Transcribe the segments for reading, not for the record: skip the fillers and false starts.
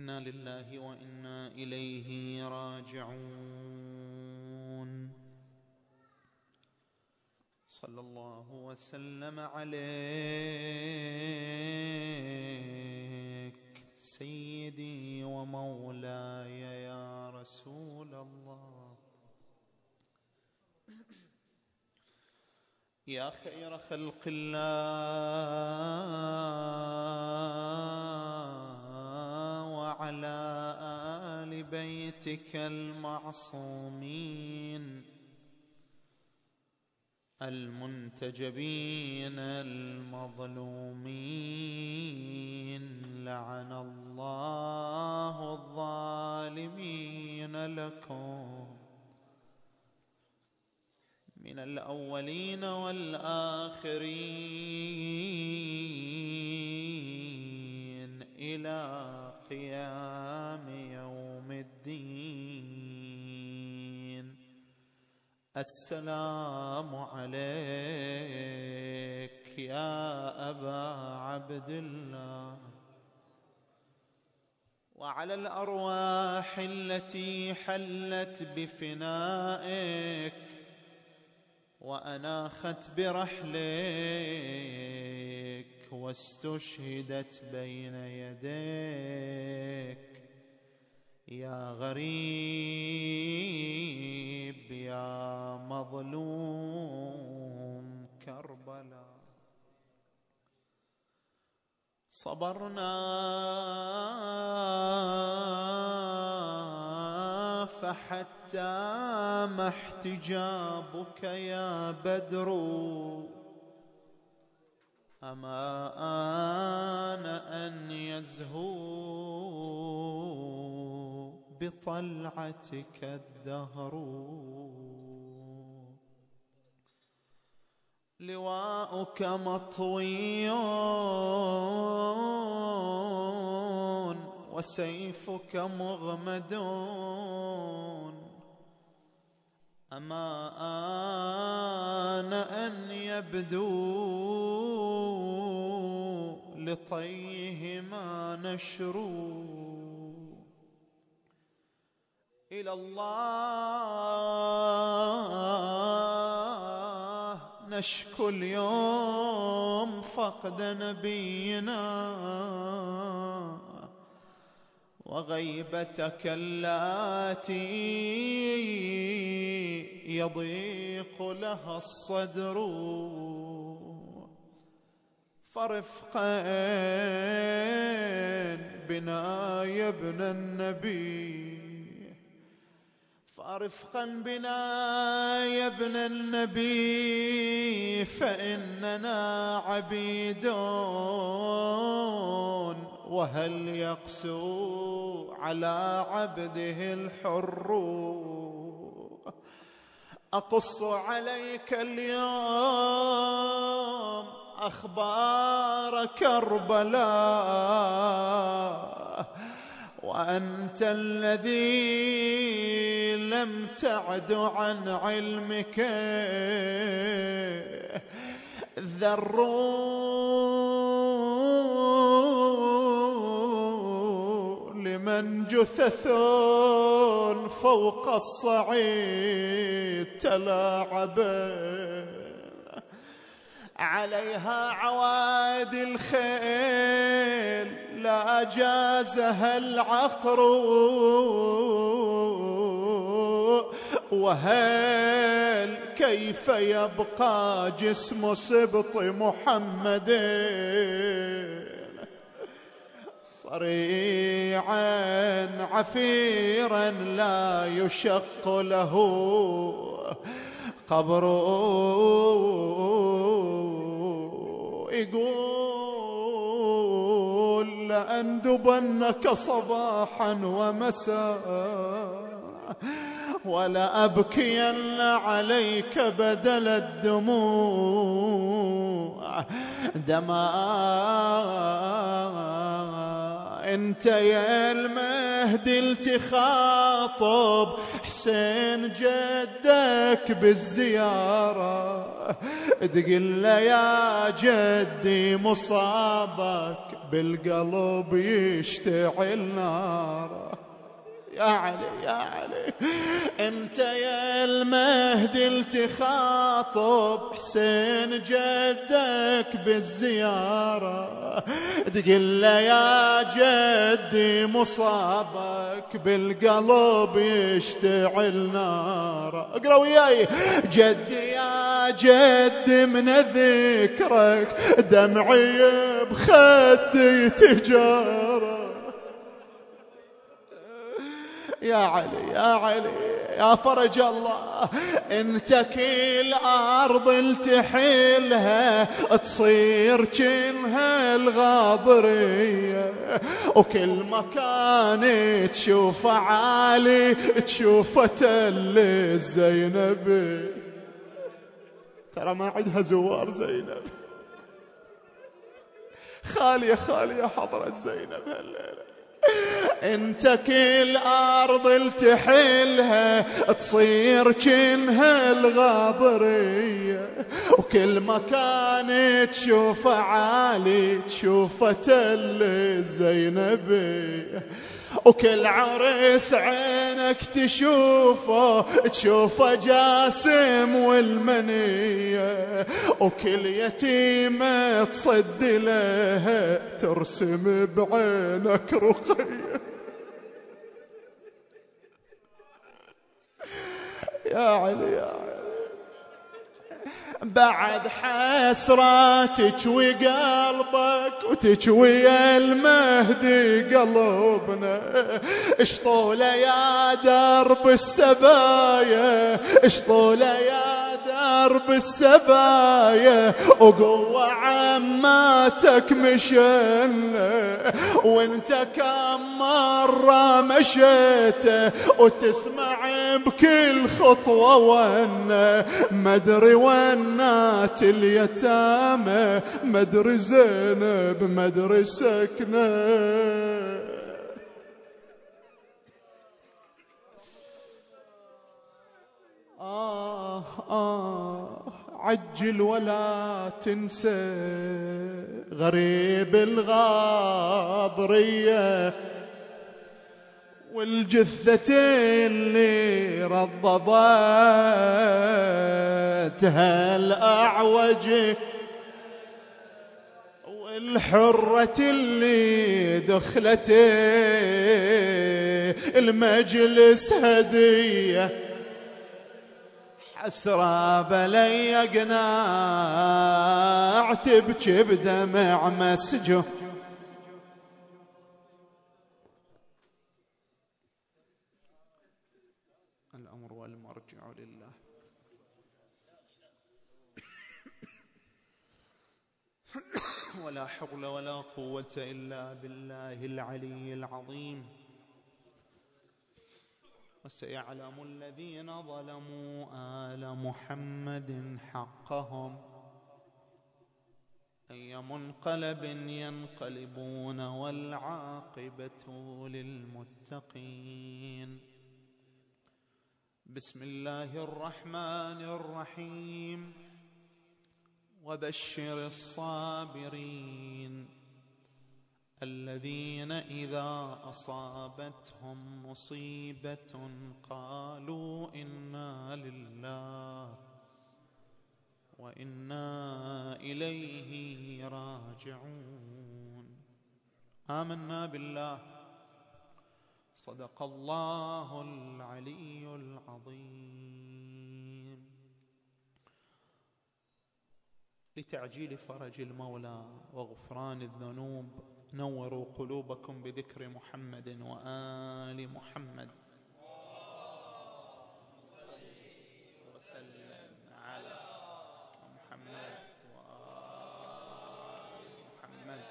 إنا لله وإنا إليه راجعون. صلى الله وسلم عليك سيدي ومولاي يا رسول الله، يا خير خلق الله، وعلى آل بيتك المعصومين المنتجبين المظلومين، لعن الله الظالمين لكم من الأولين والآخرين إلى قيام يوم الدين. السلام عليك يا أبا عبد الله، وعلى الأرواح التي حلت بفنائك وأناخت برحلك واستشهدت بين يديك، يا غريب يا مظلوم كربلاء. صبرنا فحتى ما احتجابك يا بدر، أما آن أن يزهو بطلعتك الدهر. لواؤك مطوي وسيفك مغمد، أما آن أن يبدو لطيهما نشر. إلى الله نشكو اليوم فقد نبينا، وغيبتك اللاتي يضيق لها الصدر. فرفقا بنا يا ابن النبي، فرفقا بنا يا ابن النبي، فإننا عبيد وهل يقسو على عبده الحر. أقص عليك اليوم أخبار كربلاء، وأنت الذي لم تعد عن علمك ذروا لمن جثث فوق الصعيد تلاعبا، عليها عواد الخيل لا جازها العقر. وهل كيف يبقى جسم سبط محمد صريعا عفيرا لا يشق له قبر. يقول لأندبنك صباحا ومساء، ولا أبكين عليك بدل الدموع دمائي انت يا المهدي التخاطب حسين جدك بالزيارة، تقل له يا جدي مصابك بالقلب يشتعل ناره. يا علي يا علي، انت يا المهدي التخاطب حسين جدك بالزيارة، تقل له يا جدي مصابك بالقلب يشتعل نار. اقرا وياي. جدي يا جدي من ذكرك دمعي بخدي تجاره. يا علي يا علي يا فرج الله، انت كل ارض التحلها تصير كنها الغاضرية، وكل مكان تشوفه عالي تشوفه تل الزينبي. ترى ما عندها زوار زينب، خالية خالية حضرت زينب هالليلة. انت كل ارض التحلها تصير كنها الغاضرية، وكل مكان تشوفه عالي تشوفه تل الزينبي، وكل عرس عينك تشوفه جاسم والمنية، وكل يتيمة تصد لها ترسم بعينك رقية. يا علي يا علي، بعد حسرة تشوي قلبك وتشوي المهدي قلبنا، اشطوله يا درب السبايا، اشطوله يا درب السبايا، وقوة عماتك مشينا، وانت كم مرة مشيت وتسمع بكل خطوة وانا مدري ونات اليتامى، مدري زينب مدري سكنة. عجل ولا تنسى غريب الغاضرية، والجثة اللي رضضتها الأعوج، والحرة اللي دخلت المجلس هدية، حسرة بلي قناع تبكي بدمع مسجه. الأمر والمرجع لله. ولا حول ولا قوة إلا بالله العلي العظيم. وسيعلم الذين ظلموا آل محمد حقهم أي منقلب ينقلبون، والعاقبة للمتقين. بسم الله الرحمن الرحيم. وبشر الصابرين الذين إذا أصابتهم مصيبة قالوا إنا لله وإنا إليه راجعون. آمنا بالله. صدق الله العلي العظيم. لتعجيل فرج المولى وغفران الذنوب نوروا قلوبكم بذكر محمد وآل محمد. وسلم على محمد وآل محمد.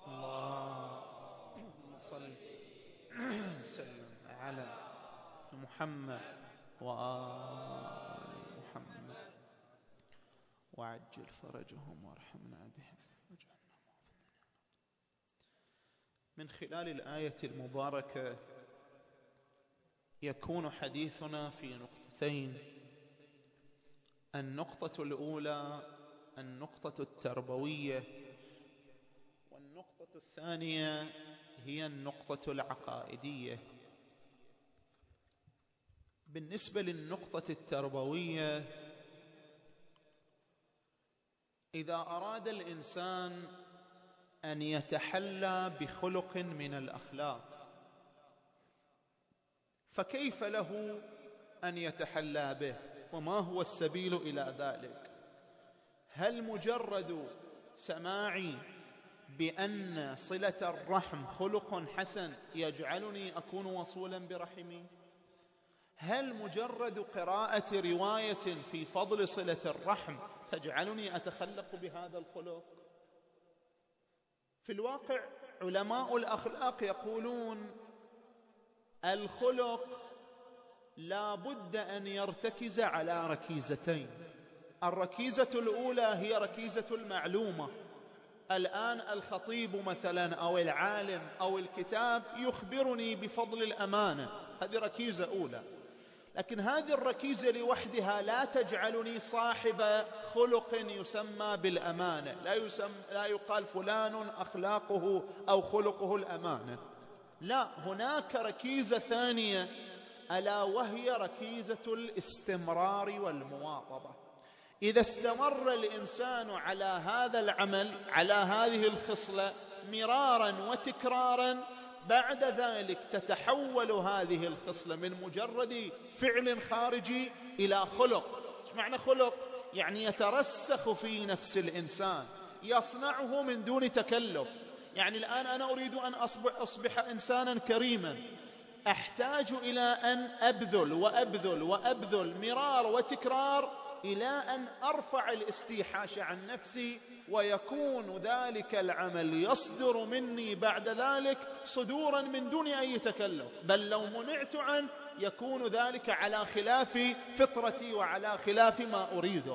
اللهم صل وسلم على محمد محمد وآل محمد وعجل فرجهم وارحمنا بهم واجعلنا من خلال الآية المباركة يكون حديثنا في نقطتين. النقطة الأولى النقطة التربوية، والنقطة الثانية هي النقطة العقائدية. بالنسبة للنقطة التربوية، إذا أراد الإنسان أن يتحلى بخلق من الأخلاق فكيف له أن يتحلى به؟ وما هو السبيل إلى ذلك؟ هل مجرد سماعي بأن صلة الرحم خلق حسن يجعلني أكون وصولا برحمي؟ هل مجرد قراءة رواية في فضل صلة الرحم تجعلني أتخلق بهذا الخلق؟ في الواقع علماء الأخلاق يقولون الخلق لا بد أن يرتكز على ركيزتين. الركيزة الأولى هي ركيزة المعلومة. الآن الخطيب مثلا أو العالم أو الكتاب يخبرني بفضل الأمانة، هذه ركيزة أولى، لكن هذه الركيزة لوحدها لا تجعلني صاحب خلق يسمى بالأمانة. لا يقال فلان أخلاقه أو خلقه الأمانة، لا، هناك ركيزة ثانية ألا وهي ركيزة الاستمرار والمواظبة. إذا استمر الإنسان على هذا العمل، على هذه الخصلة مرارا وتكرارا، بعد ذلك تتحول هذه الخصلة من مجرد فعل خارجي إلى خلق. إيش معنى خلق؟ يعني يترسخ في نفس الإنسان، يصنعه من دون تكلف. يعني الآن أنا أريد أن أصبح إنسانا كريما، أحتاج إلى أن أبذل مرار وتكرار إلى أن أرفع الاستيحاش عن نفسي، ويكون ذلك العمل يصدر مني بعد ذلك صدورا من دون أي تكلف، بل لو منعت عنه يكون ذلك على خلاف فطرتي وعلى خلاف ما أريده.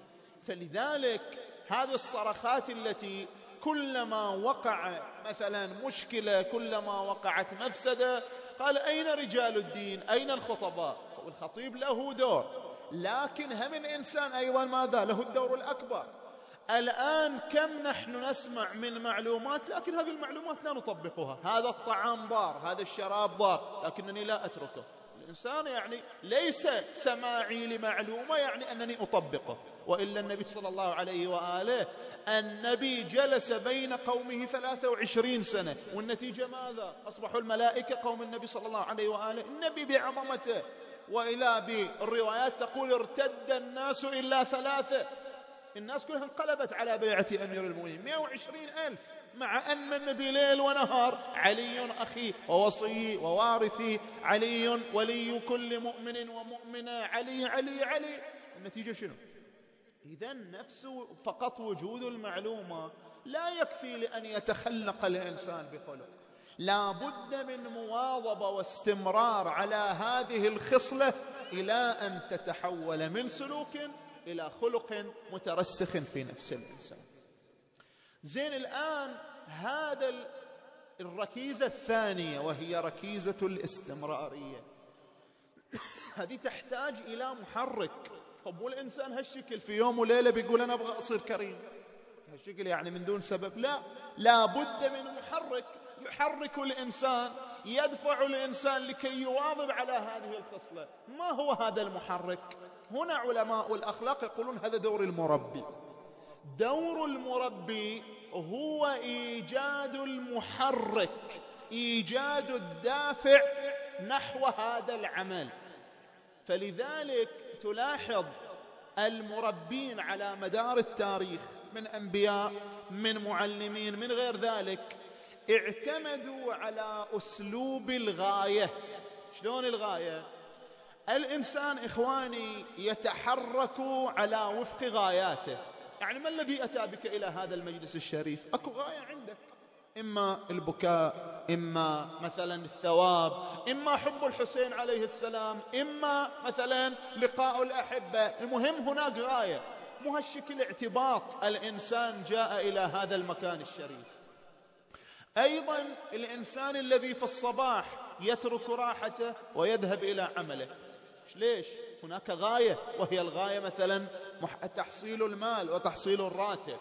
فلذلك هذه الصرخات التي كلما وقع مثلا مشكلة، كلما وقعت مفسدة، قال أين رجال الدين؟ أين الخطباء؟ والخطيب له دور، لكن هم الإنسان أيضا ماذا؟ له الدور الأكبر. الآن كم نحن نسمع من معلومات، لكن هذه المعلومات لا نطبقها. هذا الطعام ضار، هذا الشراب ضار، لكنني لا أتركه. الإنسان يعني ليس سماعي لمعلومة يعني أنني أطبقه، وإلا النبي صلى الله عليه وآله النبي جلس بين قومه 23 سنة، والنتيجة ماذا؟ أصبحوا الملائكة قوم النبي صلى الله عليه وآله. النبي بعظمته، وإذا بالروايات تقول ارتد الناس إلا 3، الناس كلها انقلبت على بيعة أمير المؤمنين 120,000، مع أن النبي ليل ونهار علي أخي ووصي ووارثي، علي ولي كل مؤمن ومؤمنة، علي علي علي. النتيجة شنو؟ إذن نفسه فقط وجود المعلومة لا يكفي لأن يتخلق الإنسان بخلق، لا بد من مواظبة واستمرار على هذه الخصلة إلى أن تتحول من سلوك إلى خلق مترسخ في نفس الإنسان. زين، الآن هذا الركيزة الثانية وهي ركيزة الاستمرارية، هذه تحتاج إلى محرك. طب والإنسان هالشكل في يوم وليلة بيقول أنا أبغى أصير كريم، هالشكل يعني من دون سبب؟ لا بد من محرك يحرك الإنسان، يدفع الإنسان لكي يواظب على هذه الخصلة. ما هو هذا المحرك؟ هنا علماء الأخلاق يقولون هذا دور المربي. دور المربي هو إيجاد المحرك، إيجاد الدافع نحو هذا العمل. فلذلك تلاحظ المربين على مدار التاريخ من أنبياء، من معلمين، من غير ذلك، اعتمدوا على أسلوب الغاية. شلون الغاية؟ الإنسان إخواني يتحرك على وفق غاياته. يعني ما الذي أتى بك إلى هذا المجلس الشريف؟ أكو غاية عندك، إما البكاء، إما مثلا الثواب، إما حب الحسين عليه السلام، إما مثلا لقاء الأحبة. المهم هناك غاية، مو هالشكل اعتباط الإنسان جاء إلى هذا المكان الشريف. أيضا الإنسان الذي في الصباح يترك راحته ويذهب إلى عمله، ليش؟ هناك غاية، وهي الغاية مثلا تحصيل المال وتحصيل الراتب.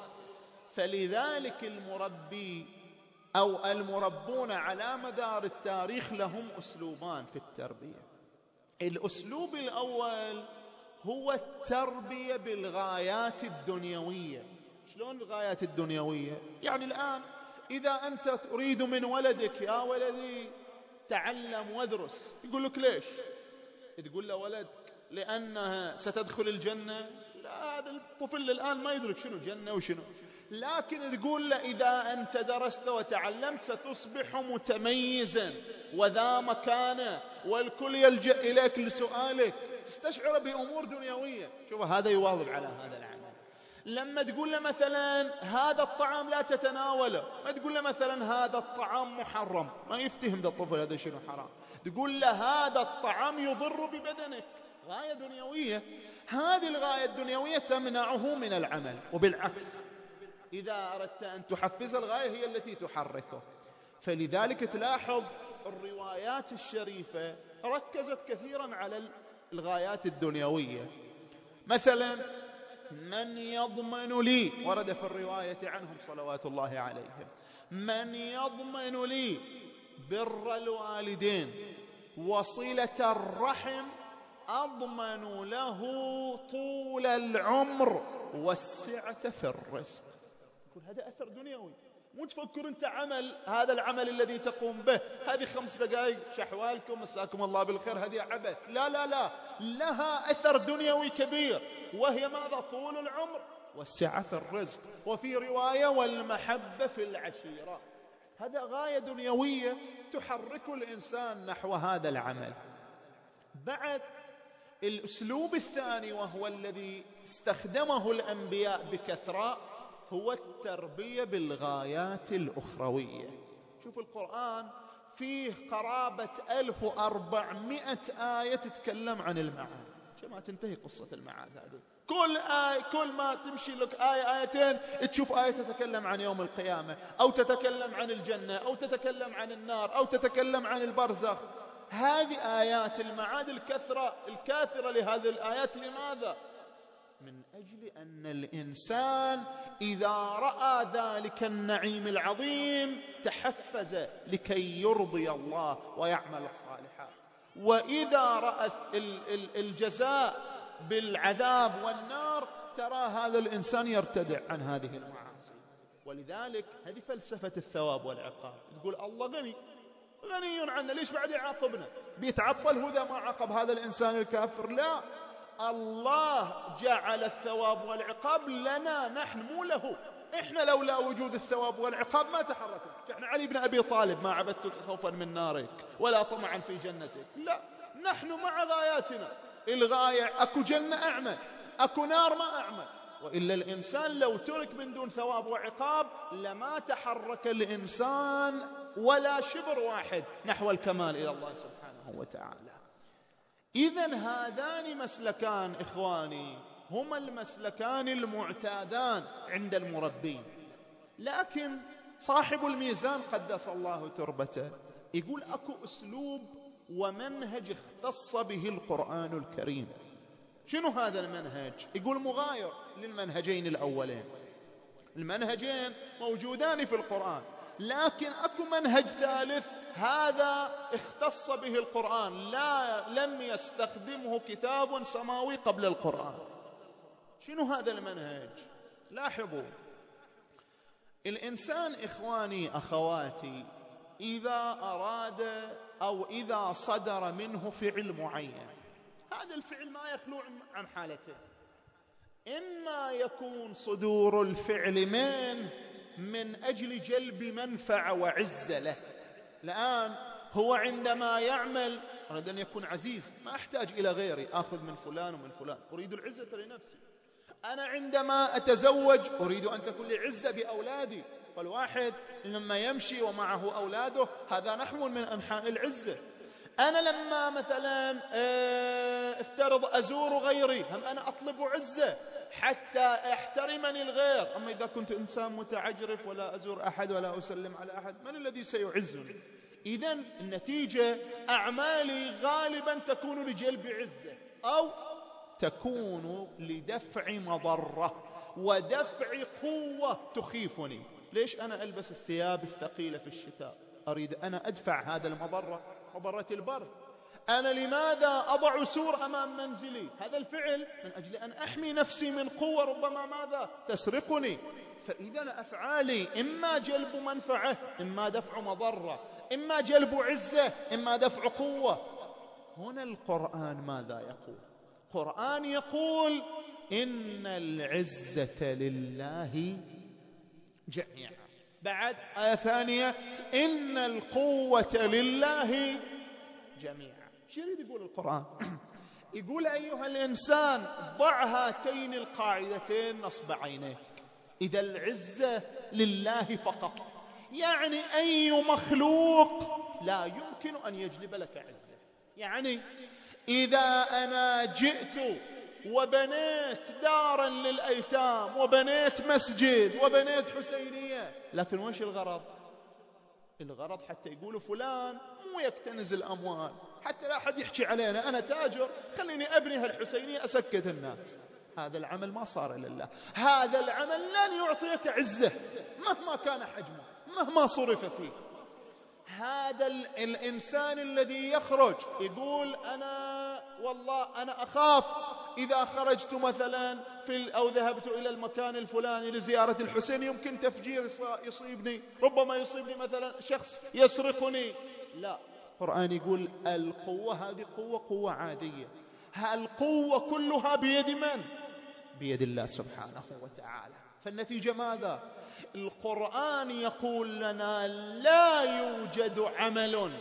فلذلك المربي أو المربون على مدار التاريخ لهم أسلوبان في التربية. الأسلوب الأول هو التربية بالغايات الدنيوية. شلون الغايات الدنيوية؟ يعني الآن إذا أنت تريد من ولدك يا ولدي تعلم وادرس، يقول لك ليش؟ تقول له ولدك لأنها ستدخل الجنة. لا، هذا الطفل الآن ما يدرك شنو جنة وشنو. لكن تقول له إذا أنت درست وتعلمت ستصبح متميزا وذا مكانة والكل يلجأ إليك لسؤالك، تستشعر بأمور دنيوية. شوف هذا يواظب على هذا العمل. لما تقول له مثلا هذا الطعام لا تتناوله، ما تقول له مثلا هذا الطعام محرم، ما يفتهم ذا الطفل هذا شنو حرام. تقول له هذا الطعام يضر ببدنك، غاية دنيوية. هذه الغاية الدنيوية تمنعه من العمل، وبالعكس إذا أردت أن تحفز الغاية هي التي تحركه. فلذلك تلاحظ الروايات الشريفة ركزت كثيرا على الغايات الدنيوية. مثلا من يضمن لي، ورد في الرواية عنهم صلوات الله عليهم، من يضمن لي بر الوالدين وصلة الرحم أضمن له طول العمر والسعة في الرزق. يقول هذا أثر دنيوي. مو تفكر أنت عمل، هذا العمل الذي تقوم به هذه 5 دقائق شحوالكم مساكم الله بالخير، هذه عبث. لا لا لا، لها أثر دنيوي كبير، وهي ماذا؟ طول العمر والسعة في الرزق. وفي رواية والمحبة في العشيرة. هذا غاية دنيوية تحرك الإنسان نحو هذا العمل. بعد الأسلوب الثاني وهو الذي استخدمه الأنبياء بكثرة هو التربية بالغايات الأخروية. شوف القرآن فيه قرابة 1400 آية تتكلم عن المعاد، ما تنتهي قصة المعاد هذه. كل آية، كل ما تمشي لك آية آيتين تشوف آية تتكلم عن يوم القيامة، أو تتكلم عن الجنة، أو تتكلم عن النار، أو تتكلم عن البرزخ. هذه آيات المعاد الكاثرة لهذه الآيات. لماذا؟ من أجل أن الإنسان إذا رأى ذلك النعيم العظيم تحفز لكي يرضي الله ويعمل الصالحات، وإذا رأى الجزاء بالعذاب والنار ترى هذا الإنسان يرتدع عن هذه المعاصي. ولذلك هذه فلسفة الثواب والعقاب. تقول الله غني عنا، ليش بعد يعاقبنا؟ بيتعطل هو إذا ما عاقب هذا الإنسان الكافر؟ لا، الله جعل الثواب والعقاب لنا نحن، مو له. إحنا لولا وجود الثواب والعقاب ما تحركنا. إحنا علي بن أبي طالب ما عبدتك خوفا من نارك ولا طمعا في جنتك. لا، نحن مع غاياتنا. الغاية أكو جنة أعمل، أكو نار ما أعمل. وإلا الإنسان لو ترك من دون ثواب وعقاب لما تحرك الإنسان ولا شبر واحد نحو الكمال إلى الله سبحانه وتعالى. إذن هذان مسلكان إخواني هما المسلكان المعتادان عند المربين. لكن صاحب الميزان قدس الله تربته يقول أكو أسلوب ومنهج اختص به القرآن الكريم. شنو هذا المنهج؟ يقول مغاير للمنهجين الأولين. المنهجين موجودان في القرآن، لكن أكو منهج ثالث هذا اختص به القرآن، لم يستخدمه كتاب سماوي قبل القرآن. شنو هذا المنهج؟ لاحظوا، الإنسان إخواني أخواتي إذا أراد أو إذا صدر منه فعل معين، هذا الفعل ما يخلو عن حالته. إما يكون صدور الفعل من أجل جلب منفعة وعزة له. الآن هو عندما يعمل أريد أن يكون عزيز، ما أحتاج إلى غيري، أخذ من فلان ومن فلان، أريد العزة لنفسي. أنا عندما أتزوج أريد أن تكون لي عزة بأولادي، فالواحد لما يمشي ومعه أولاده هذا نحو من أنحاء العزة. أنا لما مثلا افترض أزور غيري هم أنا أطلب عزة حتى يحترمني الغير. أما إذا كنت إنسان متعجرف ولا أزور أحد ولا أسلم على أحد، من الذي سيعزني؟ إذن النتيجة أعمالي غالبا تكون لجلب عزة أو تكون لدفع مضرة ودفع قوة تخيفني. ليش أنا ألبس الثياب الثقيلة في الشتاء؟ أريد أنا أدفع هذا المضرة، مضرة البرد. أنا لماذا أضع سور أمام منزلي؟ هذا الفعل من أجل أن أحمي نفسي من قوة ربما ماذا تسرقني. فإذا أفعالي إما جلب منفعة، إما دفع مضرة، إما جلب عزة، إما دفع قوة. هنا القرآن ماذا يقول؟ القرآن يقول إن العزة لله جميعا. بعد آية ثانية إن القوة لله جميعا. شو يريد يقول القرآن؟ يقول أيها الإنسان ضع هاتين القاعدتين نصب عينيك. إذا العزة لله فقط، يعني أي مخلوق لا يمكن أن يجلب لك عزة. يعني إذا أنا جئت وبنيت دارا للأيتام وبنيت مسجد وبنيت حسينية، لكن وش الغرض؟ الغرض حتى يقولوا فلان مو يكتنز الأموال، حتى لا أحد يحكي علينا أنا تاجر خليني أبني هالحسينية أسكت الناس. هذا العمل ما صار لله. هذا العمل لن يعطيك عزة مهما كان حجمه، مهما صرف فيه. هذا الإنسان الذي يخرج يقول أنا والله أنا أخاف إذا خرجت مثلا أو ذهبت إلى المكان الفلاني لزيارة الحسين يمكن تفجير يصيبني، ربما يصيبني مثلا شخص يسرقني. لا، القرآن يقول القوة هذه قوة عادية. القوة كلها بيد من؟ بيد الله سبحانه وتعالى. فالنتيجة ماذا؟ القرآن يقول لنا لا يوجد عمل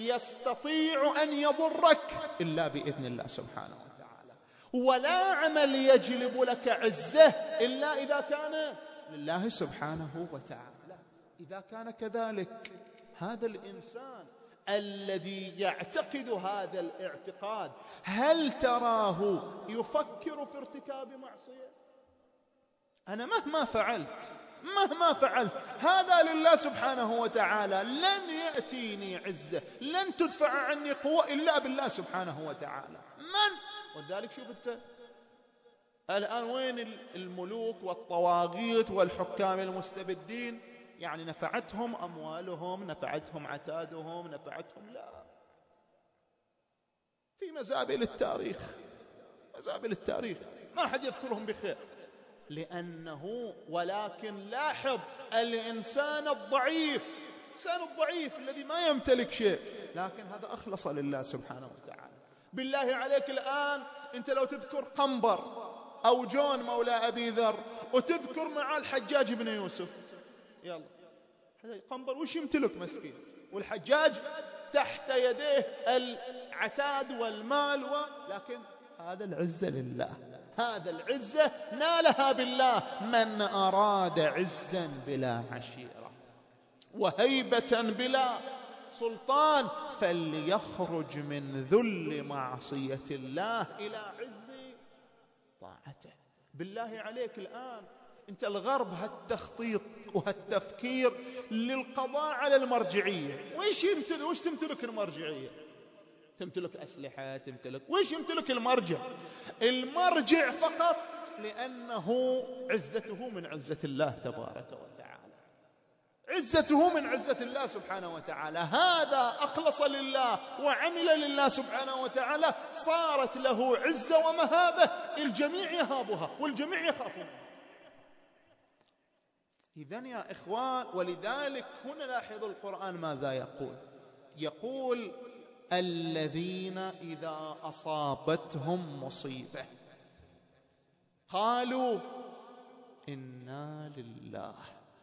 يستطيع أن يضرك إلا بإذن الله سبحانه وتعالى، ولا عمل يجلب لك عزة إلا إذا كان لله سبحانه وتعالى. إذا كان كذلك هذا الإنسان الذي يعتقد هذا الاعتقاد هل تراه يفكر في ارتكاب معصية؟ أنا مهما فعلت هذا لله سبحانه وتعالى، لن يأتيني عزة، لن تدفع عني قوة إلا بالله سبحانه وتعالى. ولذلك شوف أنت الآن وين الملوك والطواغيت والحكام المستبدين؟ يعني نفعتهم أموالهم، نفعتهم عتادهم، نفعتهم لا، في مزابل التاريخ ما حد يذكرهم بخير. لأنه ولكن لاحظ الإنسان الضعيف الذي ما يمتلك شيء، لكن هذا أخلص لله سبحانه وتعالى. بالله عليك الآن أنت لو تذكر قنبر أو جون مولى أبي ذر وتذكر مع الحجاج بن يوسف، يلا قنبر وش يمتلك مسكين، والحجاج تحت يديه العتاد والمال لكن هذا العزة لله. هذا العزة نالها بالله. من أراد عزا بلا عشيرة وهيبة بلا سلطان فليخرج من ذل معصية الله إلى عز طاعته. بالله عليك الآن أنت الغرب هالتخطيط وهالتفكير للقضاء على المرجعية، وش تمتلك المرجعية؟ تمتلك أسلحة، وش يمتلك المرجع فقط لأنه عزته من عزة الله تبارك وتعالى، عزته من عزة الله سبحانه وتعالى. هذا أخلص لله وعمل لله سبحانه وتعالى، صارت له عزة ومهابة، الجميع يهابها والجميع يخافونها. إذن يا إخوان، ولذلك هنا لاحظوا القرآن ماذا يقول الذين إذا أصابتهم مصيبة قالوا إنا لله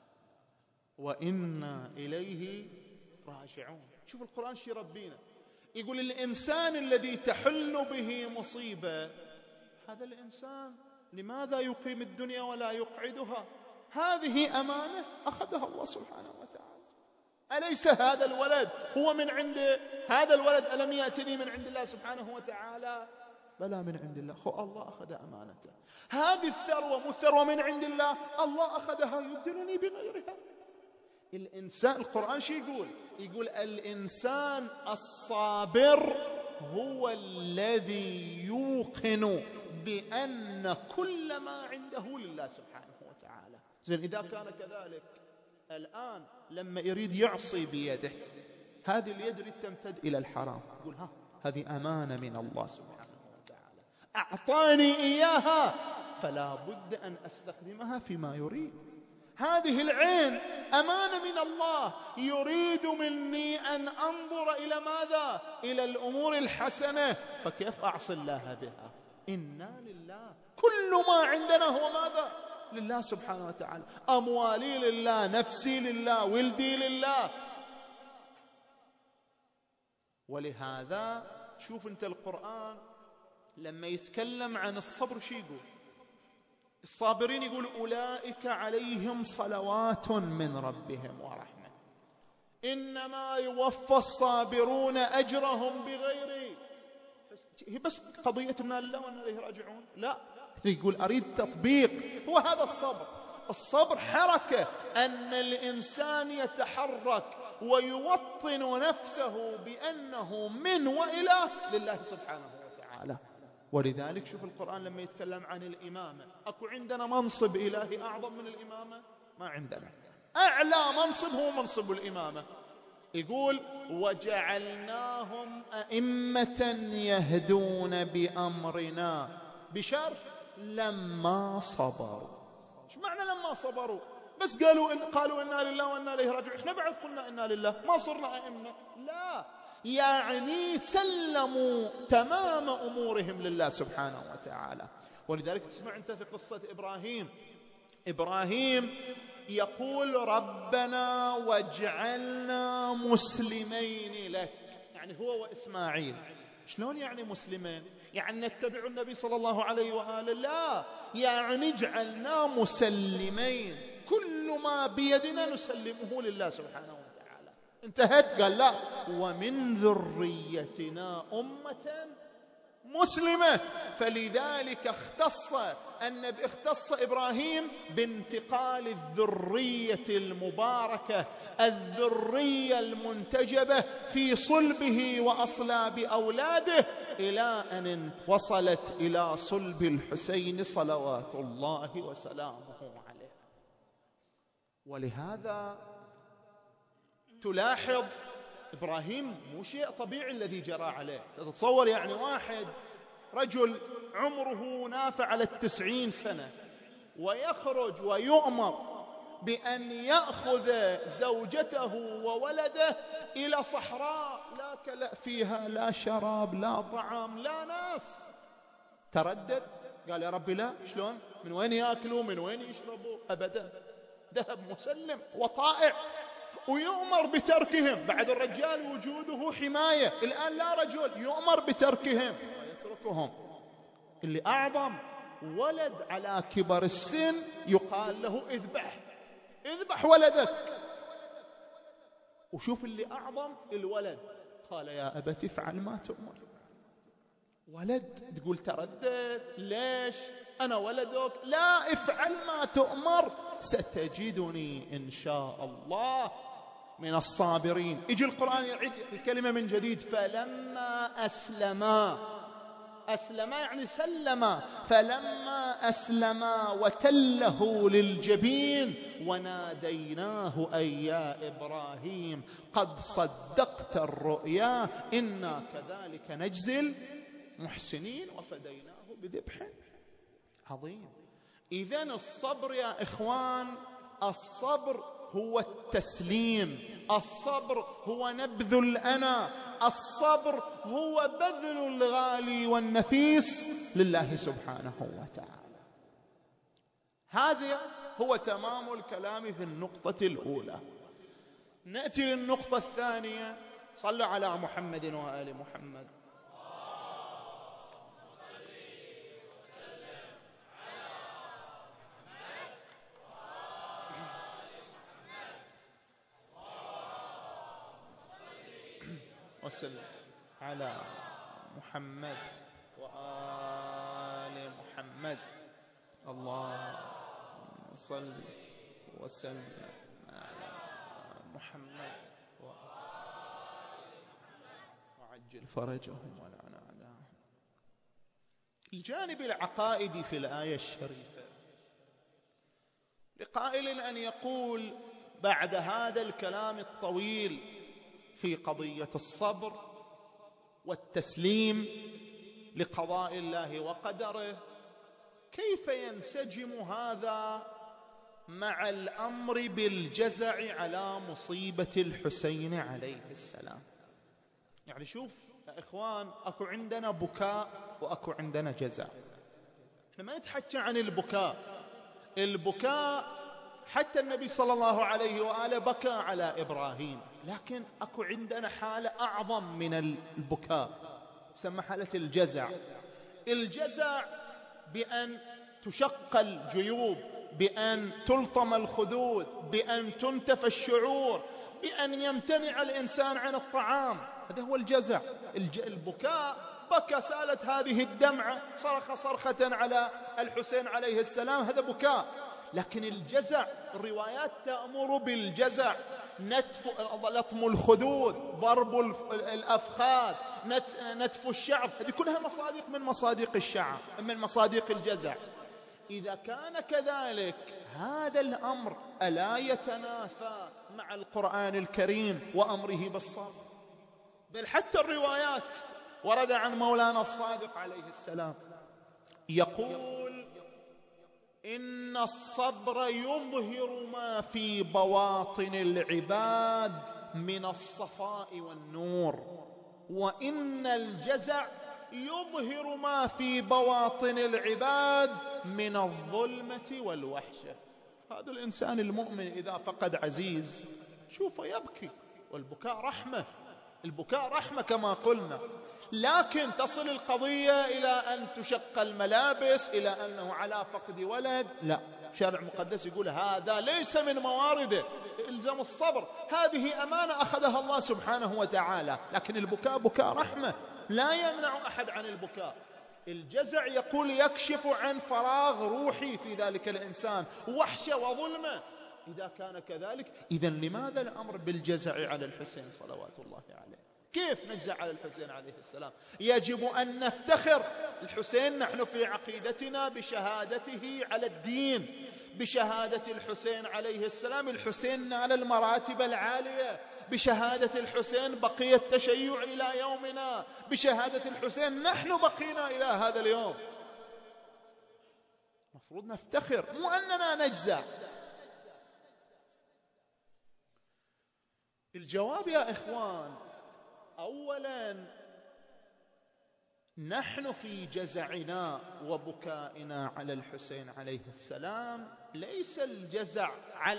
وإنا إليه راجعون. شوف القرآن شي ربينا يقول الإنسان الذي تحل به مصيبة، هذا الإنسان لماذا يقيم الدنيا ولا يقعدها؟ هذه أمانة أخذها الله سبحانه وتعالى. أليس هذا الولد هو من عند هذا الولد؟ ألم يأتني من عند الله سبحانه وتعالى؟ بلى من عند الله. الله أخذ أمانته. هذه الثروة مو ثروة من عند الله، الله أخذها يبدلني بغيرها. الإنسان، القرآن شو يقول الإنسان الصابر هو الذي يوقن بأن كل ما عنده لله سبحانه وتعالى. زين، إذا كان كذلك الآن لما يريد يعصي بيده، هذه اليد يريد تمتد إلى الحرام، يقول هذه أمانة من الله سبحانه وتعالى، أعطاني إياها فلا بد أن أستخدمها فيما يريد. هذه العين أمانة من الله، يريد مني أن أنظر إلى ماذا؟ إلى الأمور الحسنة، فكيف أعصي الله بها؟ إنا لله، كل ما عندنا هو ماذا؟ لله سبحانه وتعالى. أموالي لله، نفسي لله، ولدي لله. ولهذا شوف أنت القرآن لما يتكلم عن الصبر شو يقول؟ الصابرين يقول أولئك عليهم صلوات من ربهم ورحمة، إنما يوفى الصابرون أجرهم بغير. هي بس قضية إنا لله وإنا إليه راجعون؟ لا، يقول أريد تطبيق. هو هذا الصبر. الصبر حركة، أن الإنسان يتحرك ويوطن نفسه بأنه من وإلى لله سبحانه وتعالى. ولذلك شوف القرآن لما يتكلم عن الإمامة، أكو عندنا منصب إلهي أعظم من الإمامة؟ ما عندنا. أعلى منصب هو منصب الإمامة. يقول وجعلناهم أئمة يهدون بأمرنا بشرط لما صبروا. شو معنى لما صبروا؟ بس قالوا إنا لله وإنا إليه راجعون. إحنا بعد قلنا إنا لله ما صرنا أئمة؟ لا، يعني سلموا تمام أمورهم لله سبحانه وتعالى. ولذلك تسمع أنت في قصة إبراهيم يقول ربنا واجعلنا مسلمين لك، يعني هو وإسماعيل. شلون يعني مسلمين؟ يعني نتبع النبي صلى الله عليه وآله؟ لا، يعني جعلنا مسلمين، كل ما بيدنا نسلمه لله سبحانه وتعالى. انتهت؟ قال لا، ومن ذريتنا أمة مسلمة. فلذلك اختص إبراهيم بانتقال الذرية المباركة، الذرية المنتجبة في صلبه وأصلاب أولاده، إلى أن وصلت إلى صلب الحسين صلوات الله وسلامه عليه. ولهذا تلاحظ إبراهيم مو شيء طبيعي الذي جرى عليه. تتصور يعني واحد رجل عمره نافع على 90 سنة ويخرج ويؤمر بأن يأخذ زوجته وولده إلى صحراء لا كلأ فيها، لا شراب، لا طعام، لا ناس. تردد، قال يا ربي لا، شلون؟ من وين يأكلوا؟ من وين يشربوا؟ أبدا، ذهب مسلم وطائع. ويؤمر بتركهم، بعد الرجال وجوده حماية، الآن لا رجل، يؤمر بتركهم ويتركهم. اللي أعظم ولد على كبر السن يقال له اذبح ولدك. وشوف اللي أعظم الولد، قال يا أبت افعل ما تؤمر. ولد تقول تردد، ليش؟ أنا ولدك، لا، افعل ما تؤمر ستجدني إن شاء الله من الصابرين. يجي القرآن يعيد الكلمة من جديد، فلما أسلما يعني سلما، فلما أسلما وتله للجبين وناديناه أي يا إبراهيم قد صدقت الرؤيا إنا كذلك نجزي المحسنين وفديناه بذبح عظيم. إذن الصبر يا إخوان، الصبر هو التسليم، الصبر هو نبذ الأنا، الصبر هو بذل الغالي والنفيس لله سبحانه وتعالى. هذا هو تمام الكلام في النقطة الأولى. نأتي للنقطة الثانية. صلوا على محمد وآل محمد. وسلم على محمد وآل محمد. اللهم صل وسلم على محمد وعجل فرجهم ولعن أعداءهم. الجانب العقائدي في الآية الشريفة، لقائل أن يقول بعد هذا الكلام الطويل في قضية الصبر والتسليم لقضاء الله وقدره، كيف ينسجم هذا مع الأمر بالجزع على مصيبة الحسين عليه السلام؟ يعني شوف يا إخوان، أكو عندنا بكاء وأكو عندنا جزع. احنا ما نتحكي عن البكاء حتى النبي صلى الله عليه وآله بكى على إبراهيم، لكن أكو عندنا حالة أعظم من البكاء، تسمى حالة الجزع بأن تشق الجيوب، بأن تلطم الخدود، بأن تنتف الشعور، بأن يمتنع الإنسان عن الطعام. هذا هو الجزع. البكاء بكى، سالت هذه الدمعة، صرخ صرخة على الحسين عليه السلام، هذا بكاء. لكن الجزع الروايات تأمر بالجزع، لطم الخدود، ضرب الأفخاذ، نتف الشعر، هذه كلها مصادق من مصادق الشعر، من مصادق الجزع. إذا كان كذلك هذا الأمر ألا يتنافى مع القرآن الكريم وأمره بالصبر؟ بل حتى الروايات ورد عن مولانا الصادق عليه السلام يقول إن الصبر يظهر ما في بواطن العباد من الصفاء والنور، وإن الجزع يظهر ما في بواطن العباد من الظلمة والوحشة. هذا الإنسان المؤمن إذا فقد عزيز شوفه يبكي، والبكاء رحمة، البكاء رحمة كما قلنا. لكن تصل القضية إلى أن تشق الملابس، إلى أنه على فقد ولد، لا، شرع مقدس يقول هذا ليس من موارده، إلزم الصبر، هذه أمانة أخذها الله سبحانه وتعالى. لكن البكاء بكاء رحمة، لا يمنع أحد عن البكاء. الجزع يقول يكشف عن فراغ روحي في ذلك الإنسان، وحشة وظلمة. إذا كان كذلك، إذن لماذا الأمر بالجزع على الحسين صلوات الله عليه؟ كيف نجزع على الحسين عليه السلام؟ يجب أن نفتخر. الحسين نحن في عقيدتنا بشهادته على الدين، بشهادة الحسين عليه السلام الحسين نال المراتب العالية، بشهادة الحسين بقي التشيع إلى يومنا، بشهادة الحسين نحن بقينا إلى هذا اليوم. مفروض نفتخر، مو أننا نجزع. الجواب يا إخوان، أولا نحن في جزعنا وبكائنا على الحسين عليه السلام ليس الجزع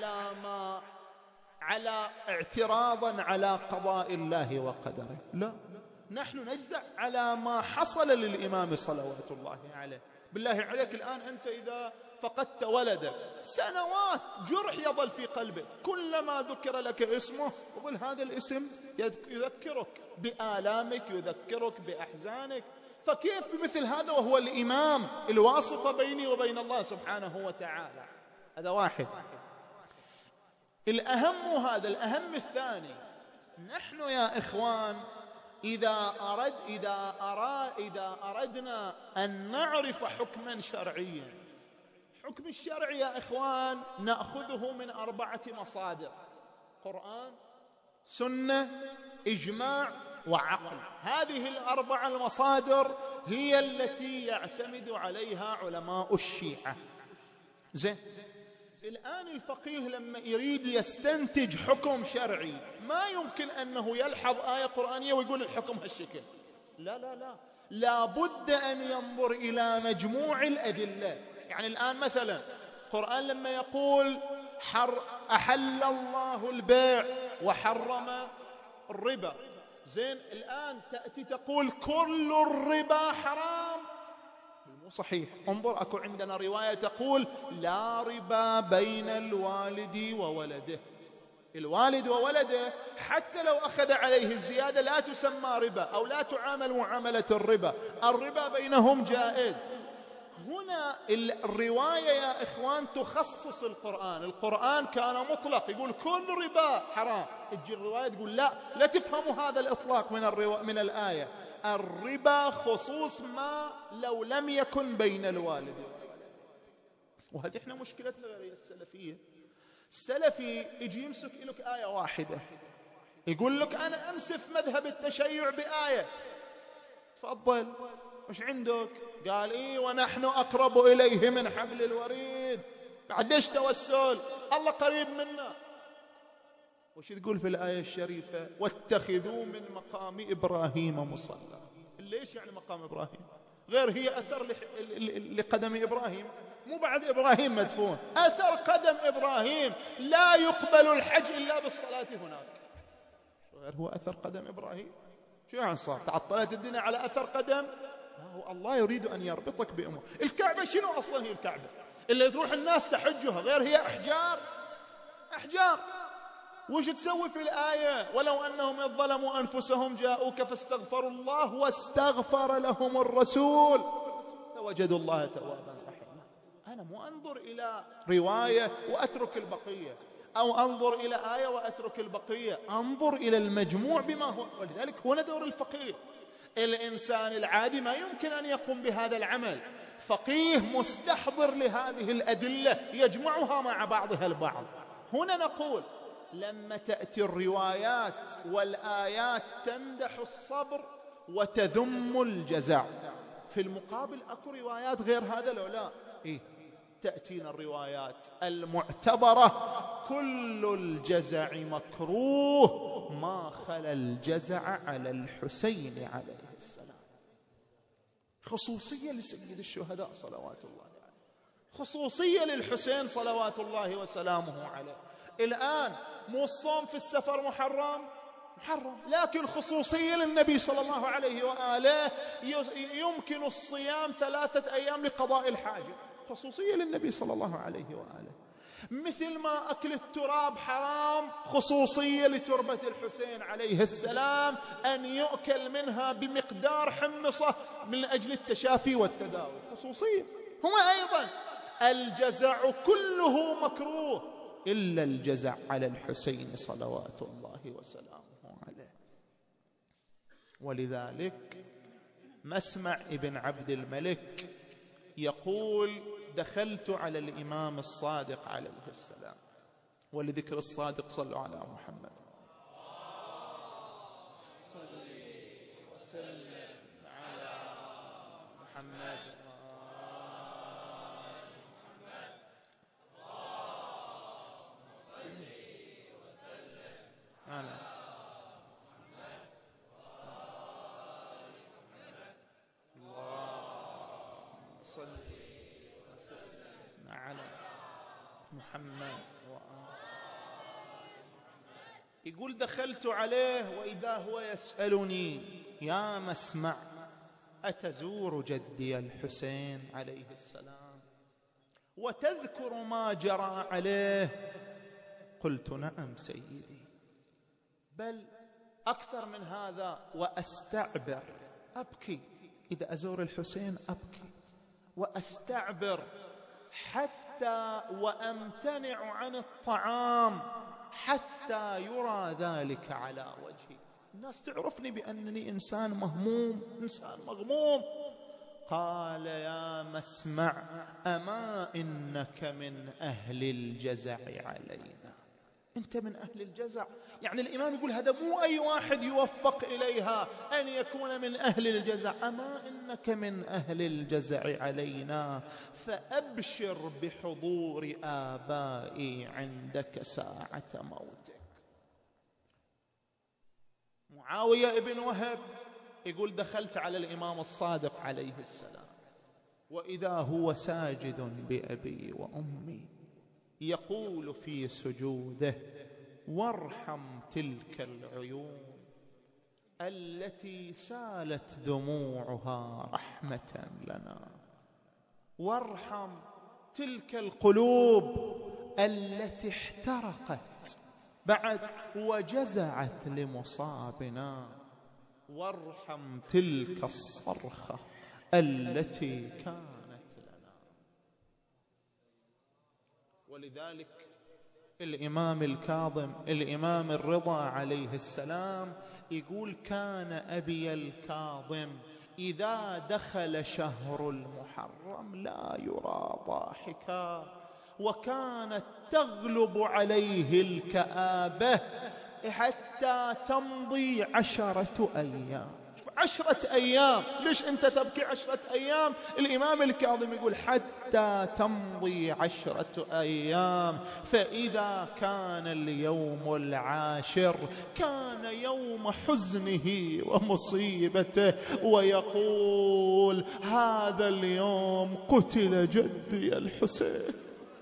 على اعتراضا على قضاء الله وقدره، لا، نحن نجزع على ما حصل للإمام صلوات الله عليه. بالله عليك الآن أنت إذا فقدت ولدك سنوات جرح يظل في قلبك، كلما ذكر لك اسمه يقول هذا الاسم يذكرك بآلامك، يذكرك بأحزانك. فكيف بمثل هذا وهو الإمام الواسطة بيني وبين الله سبحانه وتعالى؟ هذا واحد. الأهم هذا، الأهم الثاني، نحن يا إخوان إذا أردنا أن نعرف حكما شرعيا، حكم الشرع يا إخوان نأخذه من 4 مصادر: قرآن، سنة، إجماع، وعقل. هذه ال4 المصادر هي التي يعتمد عليها علماء الشيعة. زين، الآن الفقيه لما يريد يستنتج حكم شرعي ما يمكن أنه يلحظ آية قرآنية ويقول الحكم هالشكل، لا لا لا، لابد أن ينظر إلى مجموع الأدلة. يعني الآن مثلا القرآن لما يقول أحل الله البيع وحرم الربا، زين، الآن تأتي تقول كل الربا حرام، مو صحيح. انظر، أكو عندنا رواية تقول لا ربا بين الوالد وولده، الوالد وولده حتى لو أخذ عليه الزيادة لا تسمى ربا أو لا تعامل معاملة الربا، الربا بينهم جائز. هنا الرواية يا إخوان تخصص القرآن كان مطلق يقول كل ربا حرام، تجي الرواية تقول لا تفهموا هذا الإطلاق من الآية، الربا خصوص ما لو لم يكن بين الوالد. وهذه احنا مشكلتنا غير السلفية. السلفي يجي يمسك لك آية واحدة يقول لك أنا أنسف مذهب التشيع بآية، تفضل وش عندك؟ قال ونحن أقرب إليه من حبل الوريد. بعد ليش توسل؟ الله قريب منا. وش تقول في الآية الشريفة؟ واتخذوا من مقام إبراهيم مصلى. ليش يعني مقام إبراهيم؟ غير هي أثر لقدم إبراهيم، مو بعد إبراهيم مدفون، أثر قدم إبراهيم، لا يقبل الحج إلا بالصلاة هناك. غير هو أثر قدم إبراهيم. شو يعني صار تعطلت الدنيا على أثر قدم؟ هو الله يريد أن يربطك بأمور. الكعبة شنو أصلا هي الكعبة اللي تروح الناس تحجها؟ غير هي أحجار. وش تسوي في الآية؟ ولو أنهم إذ ظلموا أنفسهم جاءوك فاستغفروا الله واستغفر لهم الرسول فوجدوا الله توابا رحيما. أنا مو أنظر إلى رواية وأترك البقية، أو أنظر إلى آية وأترك البقية، أنظر إلى المجموع بما هو. ولذلك هنا دور الفقيه. الإنسان العادي ما يمكن أن يقوم بهذا العمل، فقيه مستحضر لهذه الأدلة يجمعها مع بعضها البعض. هنا نقول لما تأتي الروايات والآيات تمدح الصبر وتذم الجزع، في المقابل أكو روايات غير هذا لو لا تأتينا الروايات المعتبرة كل الجزع مكروه ما خلا الجزع على الحسين عليه السلام. خصوصية لسيد الشهداء صلوات الله عليه، خصوصية للحسين صلوات الله وسلامه عليه. الآن مو الصوم في السفر محرم، لكن خصوصية للنبي صلى الله عليه وآله، يمكن الصيام 3 أيام لقضاء الحاجة، خصوصية للنبي صلى الله عليه وآله. مثل ما أكل التراب حرام، خصوصية لتربة الحسين عليه السلام أن يؤكل منها بمقدار حمصة من أجل التشافي والتداوي، خصوصية. هو أيضا الجزع كله مكروه إلا الجزع على الحسين صلوات الله وسلامه عليه. ولذلك مسمع ابن عبد الملك يقول دخلت على الإمام الصادق عليه السلام، ولذكر الصادق صلوا على محمد، صلي وسلم على محمد على محمد. يقول دخلت عليه وإذا هو يسألني يا مسمع أتزور جدي الحسين عليه السلام وتذكر ما جرى عليه؟ قلت نعم سيدي، بل أكثر من هذا، وأستعبر أبكي إذا أزور الحسين، أبكي وأستعبر حتى وأمتنع عن الطعام حتى يرى ذلك على وجهي، الناس تعرفني بأنني إنسان مهموم، إنسان مغموم. قال يا مسمع أما إنك من أهل الجزع علينا، أنت من أهل الجزع. يعني الإمام يقول هذا مو أي واحد يوفق إليها أن يكون من أهل الجزع، أما إنك من أهل الجزع علينا، فأبشر بحضور آبائي عندك ساعة موتك. معاوية ابن وهب يقول دخلت على الإمام الصادق عليه السلام وإذا هو ساجد بأبي وأمي يقول في سجوده وارحم تلك العيون التي سالت دموعها رحمة لنا، وارحم تلك القلوب التي احترقت بعد وجزعت لمصابنا وارحم تلك الصرخة التي كانت لنا. ولذلك الإمام الكاظم الإمام الرضا عليه السلام يقول: كان أبي الكاظم إذا دخل شهر المحرم لا يرى ضاحكا، وكانت تغلب عليه الكآبة حتى تمضي 10 أيام. 10 أيام، ليش أنت تبكي 10 أيام؟ الإمام الكاظم يقول: حتى تمضي 10 أيام، فإذا كان اليوم العاشر كان يوم حزنه ومصيبته، ويقول: هذا اليوم قتل جدي الحسين.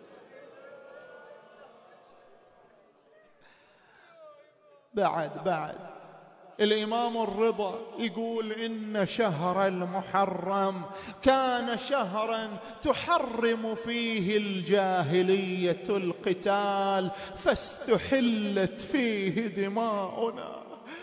بعد الإمام الرضا يقول: إن شهر المحرم كان شهرا تحرم فيه الجاهلية القتال، فاستحلت فيه دماؤنا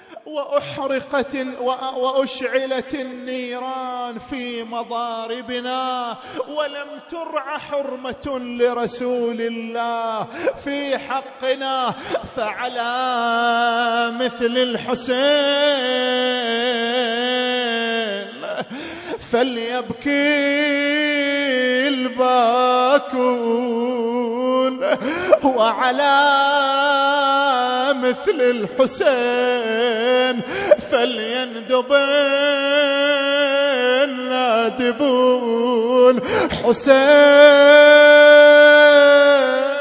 وأشعلت النيران في مضاربنا، ولم ترع حرمة لرسول الله في حقنا، فعلى مثل الحسين فليبكي الباكون، وعلى مثل الحسين فليندب النادبون. حسين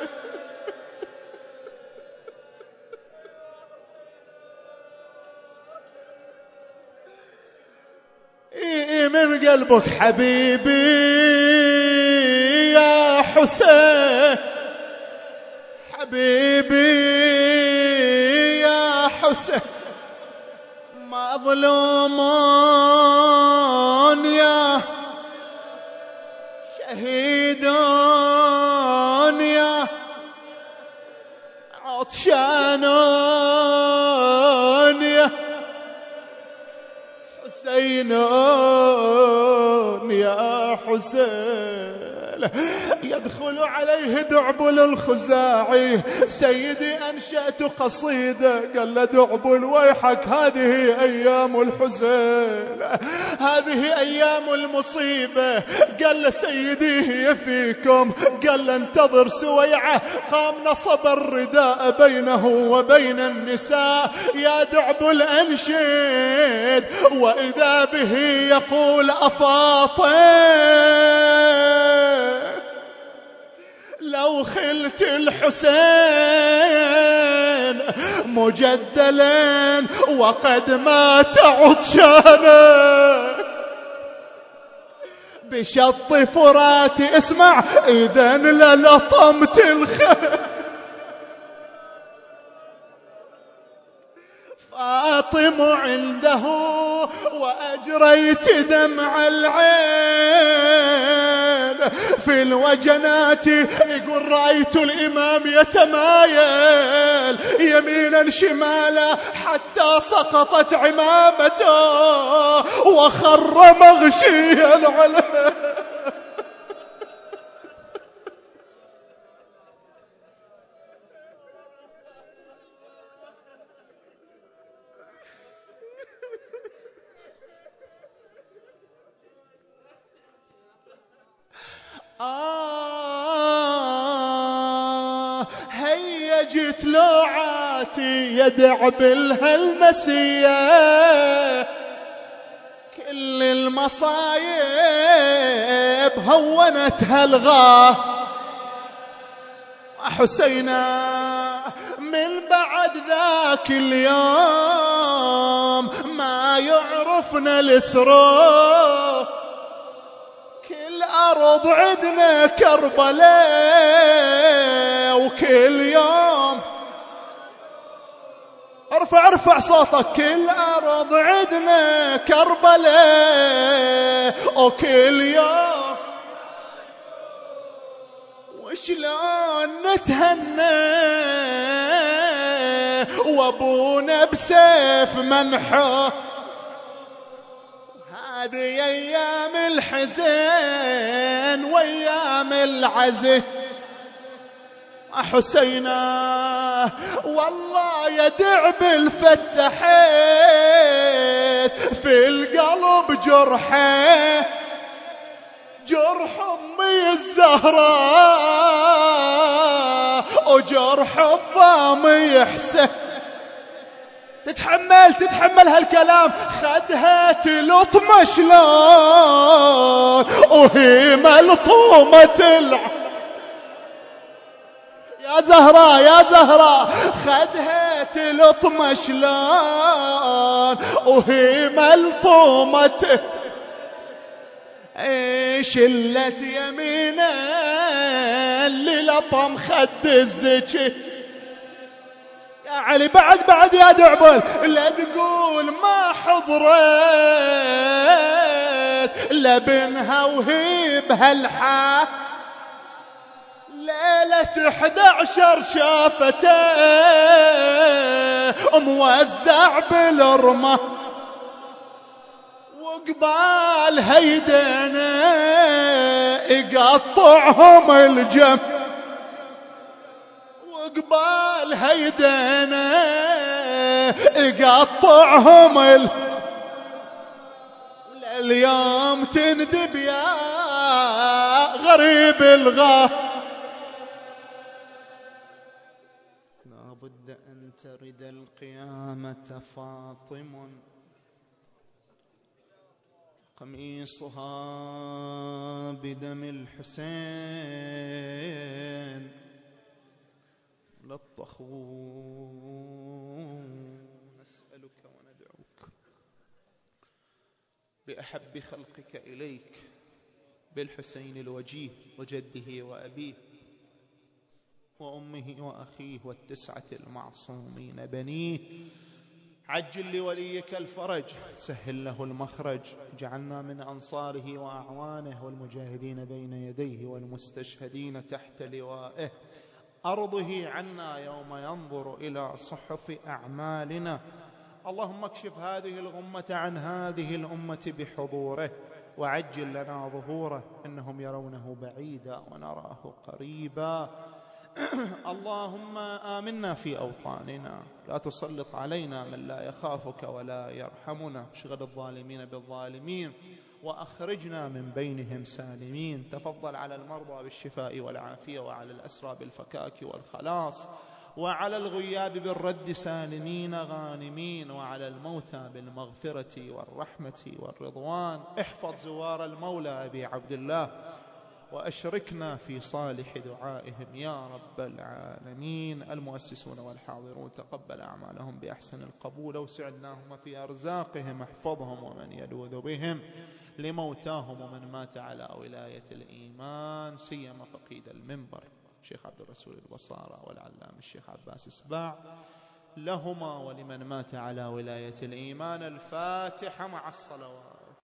من قلبك حبيبي يا حسين، حبيبي يا حسين، مظلومون يا شهيدون يا عطشانون يا حسينون يا حسين. يدخل عليه دعبل الخزاعي: سيدي أنشأت قصيدة. قال له: دعبل ويحك، هذه أيام الحزن، هذه أيام المصيبة. قال له: سيدي هي فيكم. قال له: انتظر سويعة. قام نصب الرداء بينه وبين النساء: يا دعبل أنشد. وإذا به يقول: أفاطم لو خلت الحسين مجدلا وقد مات عطشانا بشط فرات. اسمع، إذا للطمت الخير. فاطم عنده وأجريت دمع العين في الوجنات. يقول: رأيت الإمام يتمايل يمينا شمالا حتى سقطت عمامته وخر مغشيا عليه. هيجت لوعاتي يدع بالهالمسية، كل المصايب هونتها الغاه. حسينا من بعد ذاك اليوم ما يعرفنا الاسرار، كل أرض عدنا كربلاء، وكل يوم ارفع صوتك، كل أرض عدنا كربلاء، وكل يوم وشلون نتهنى وابونا بسيف منحه. هذه ايام الحزن وايام العزه. حسينا والله يا دعب الفتحيت في القلب جرحه، جرح امي الزهراء وجرح الضامي حسين. تتحمل هالكلام. خدها تلطمة شلون وهي ملطومة يا زهراء يا زهراء. خدها تلطمة شلون وهي ملطومة. شلت يمينا اللي لطم خد الزكي. يا علي بعد يا دعبل لا تقول ما حضرت لبنها وهي بهالحال. ليلة 11 شافته موزع بالرمة وقبال هيدنا يقطعهم الجم. وقبال هيدنا يقطعهم اليوم تندب يا غريب الغاه. لابد أن ترد القيامة فاطم قميصها بدم الحسين للطخون. نسألك وندعوك بأحب خلقك إليك بالحسين الوجيه وجده وأبيه وأمه وأخيه والتسعة المعصومين بنيه. عجل لوليك الفرج، سهل له المخرج. جعلنا من أنصاره وأعوانه والمجاهدين بين يديه والمستشهدين تحت لوائه. أرضه عنا يوم ينظر إلى صحف أعمالنا. اللهم اكشف هذه الغمة عن هذه الأمة بحضوره وعجل لنا ظهوره. إنهم يرونه بعيدا ونراه قريبا. اللهم آمنا في أوطاننا، لا تسلط علينا من لا يخافك ولا يرحمنا. اشغل الظالمين بالظالمين وأخرجنا من بينهم سالمين. تفضل على المرضى بالشفاء والعافية، وعلى الأسرى بالفكاك والخلاص، وعلى الغياب بالرد سالمين غانمين، وعلى الموتى بالمغفرة والرحمة والرضوان. احفظ زوار المولى أبي عبد الله وأشركنا في صالح دعائهم يا رب العالمين. المؤسسون والحاضرون تقبل أعمالهم بأحسن القبول، اوسع اللهم في أرزاقهم، احفظهم ومن يلوذ بهم، لموتاهم ومن مات على ولاية الإيمان، سيما فقيد المنبر الشيخ عبد الرسول البصارة والعلام الشيخ عباس السباع، لهما ولمن مات على ولاية الإيمان. الفاتحة مع الصلوات.